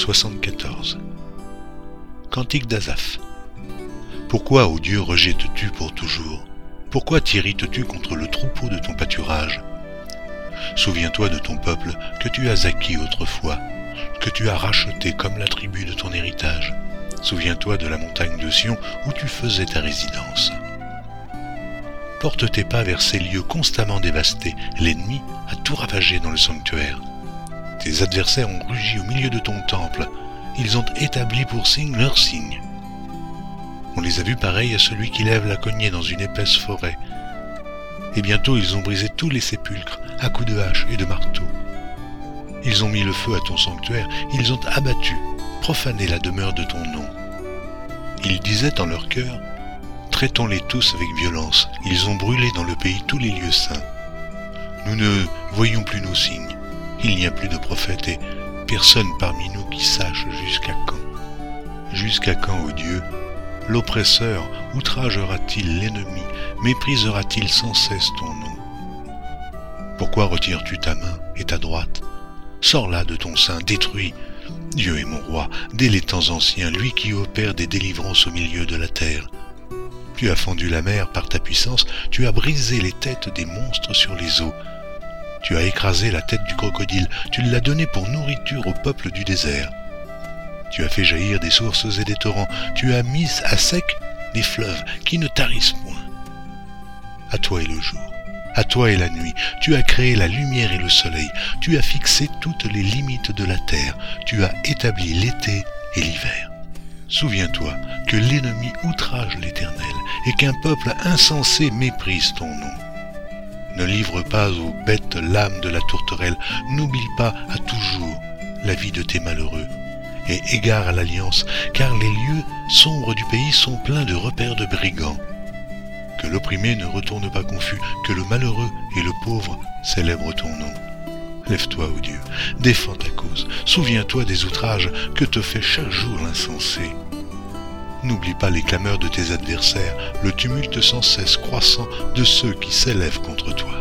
74. Cantique d'Asaph. Pourquoi, ô Dieu, rejettes-tu pour toujours? Pourquoi t'irrites-tu contre le troupeau de ton pâturage? Souviens-toi de ton peuple que tu as acquis autrefois, que tu as racheté comme la tribu de ton héritage. Souviens-toi de la montagne de Sion où tu faisais ta résidence. Porte tes pas vers ces lieux constamment dévastés. L'ennemi a tout ravagé dans le sanctuaire. Tes adversaires ont rugi au milieu de ton temple. Ils ont établi pour signe leur signe. On les a vus pareils à celui qui lève la cognée dans une épaisse forêt. Et bientôt ils ont brisé tous les sépulcres à coups de hache et de marteau. Ils ont mis le feu à ton sanctuaire, ils ont abattu, profané la demeure de ton nom. Ils disaient en leur cœur, traitons-les tous avec violence. Ils ont brûlé dans le pays tous les lieux saints. Nous ne voyons plus nos signes. Il n'y a plus de prophètes et personne parmi nous qui sache jusqu'à quand. Jusqu'à quand, ô Dieu, l'oppresseur outragera-t-il l'ennemi, méprisera-t-il sans cesse ton nom? Pourquoi retires-tu ta main et ta droite? Sors-la de ton sein, détruis. Dieu est mon roi, dès les temps anciens, lui qui opère des délivrances au milieu de la terre. Tu as fendu la mer par ta puissance, tu as brisé les têtes des monstres sur les eaux. Tu as écrasé la tête du crocodile, tu l'as donné pour nourriture au peuple du désert. Tu as fait jaillir des sources et des torrents, tu as mis à sec des fleuves qui ne tarissent point. À toi est le jour, à toi est la nuit, tu as créé la lumière et le soleil, tu as fixé toutes les limites de la terre, tu as établi l'été et l'hiver. Souviens-toi que l'ennemi outrage l'Éternel et qu'un peuple insensé méprise ton nom. Ne livre pas aux bêtes l'âme de la tourterelle, n'oublie pas à toujours la vie de tes malheureux, et égare à l'alliance, car les lieux sombres du pays sont pleins de repères de brigands. Que l'opprimé ne retourne pas confus, que le malheureux et le pauvre célèbrent ton nom. Lève-toi, ô Dieu, défends ta cause, souviens-toi des outrages que te fait chaque jour l'insensé. N'oublie pas les clameurs de tes adversaires, le tumulte sans cesse croissant de ceux qui s'élèvent contre toi.